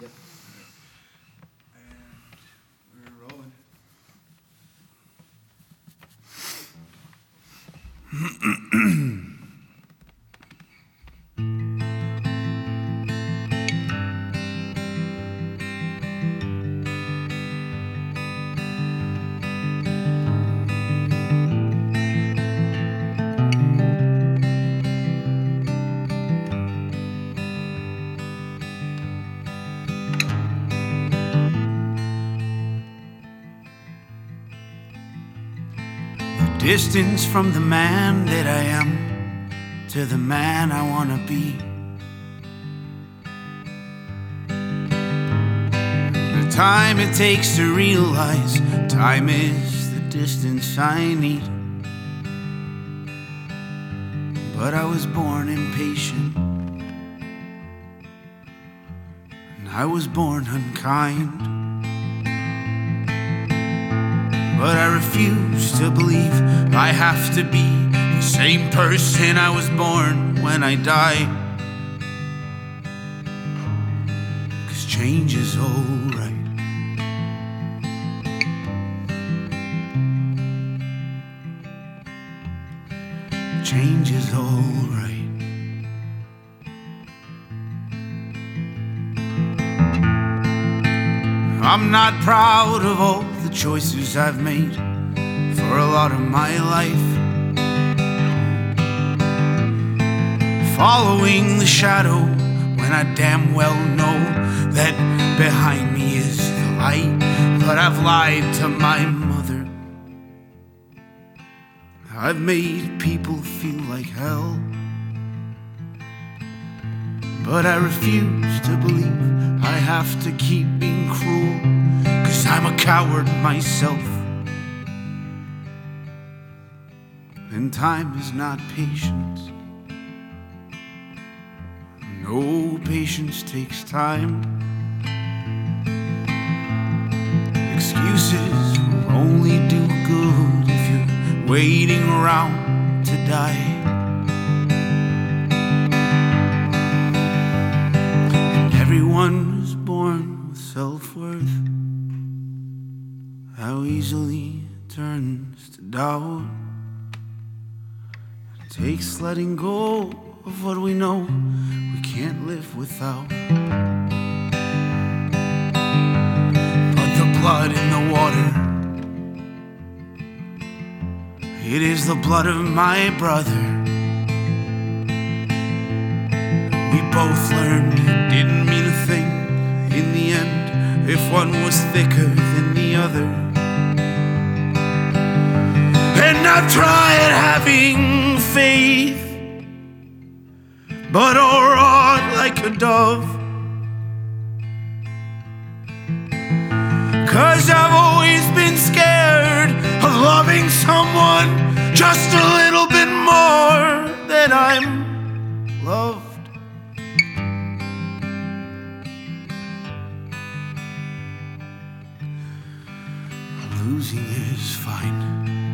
And we're rolling. Distance from the man that I am to the man I want to be. The time it takes to realize time is the distance I need. But I was born impatient, and I was born unkind. But I refuse to believe I have to be the same person I was born when I die. 'Cause change is alright. Change is alright. I'm not proud of all the choices I've made for a lot of my life, following the shadow when I damn well know that behind me is the light. But I've lied to my mother, I've made people feel like hell. But I refuse to believe I have to keep being cruel, 'cause I'm a coward myself. And time is not patience. No, patience takes time. Excuses will only do good if you're waiting around to die. Everyone is born with self-worth. How easily it turns to doubt. It takes letting go of what we know we can't live without. But the blood in the water, it is the blood of my brother. We both learned it didn't mean a thing in the end if one was thicker than the other. And I've tried having faith, but I'll rot like a dove. 'Cause I've always been scared of loving someone just a little bit more than I'm loved. Losing is fine.